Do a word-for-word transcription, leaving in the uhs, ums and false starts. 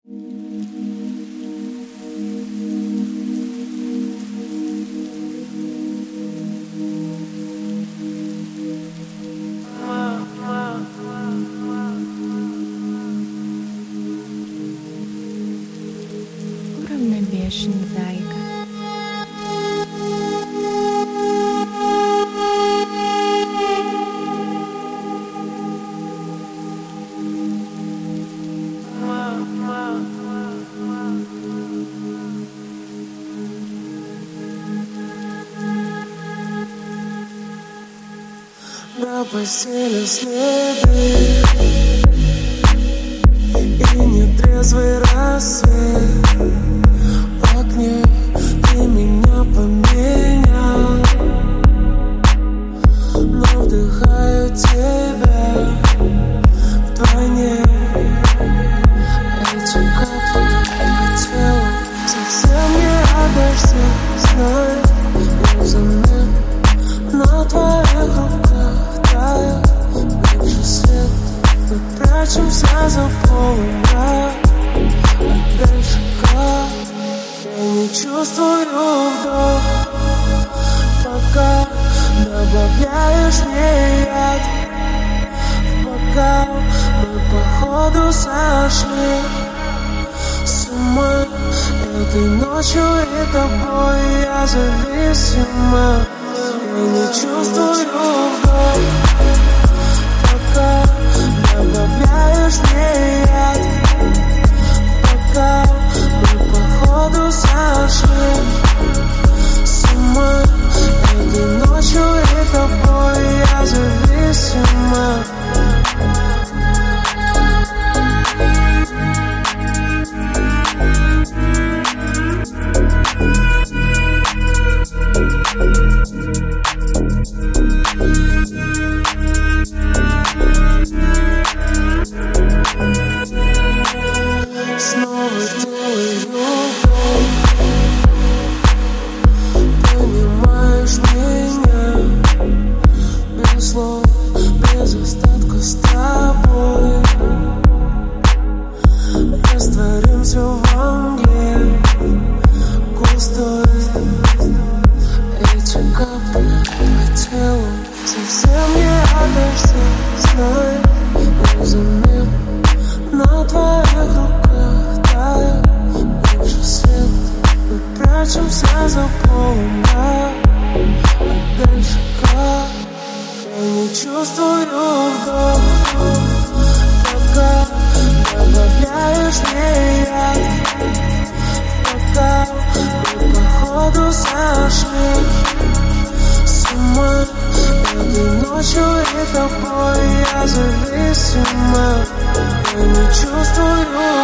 Уравновешен, зайка. На постели следы и нетрезвый рассвет. В окне ты меня поменял, но вдыхаю тебя вдвойне. Эти капли по телу совсем не обожди, знай, взамен на твоих руках тает лучший свет. Мы прячемся за полумрак, а дальше как? Я не чувствую вдох, пока добавляешь мне яд в бокал. Мы походу сошли с ума этой ночью и тобой. Я зависима. Я не чувствую вдох, пока добавляешь мне яд в бокал. Мы походу сошли с ума этой ночью и тобой. Я зависима. Снова делаю вдох, понимаешь меня, без слов, без остатка с тобой. Растворимся во мгле густой. Эти капли по телу совсем не отдашься, знай, взамен на твоих руках тает лучший свет. Мы прячемся за полумрак, а дальше как? Я не чувствую вдох, пока добавляешь мне яд в бокал. Мы походу сошли с ума этой ночью и тобой. Я зависима. Я не чувствую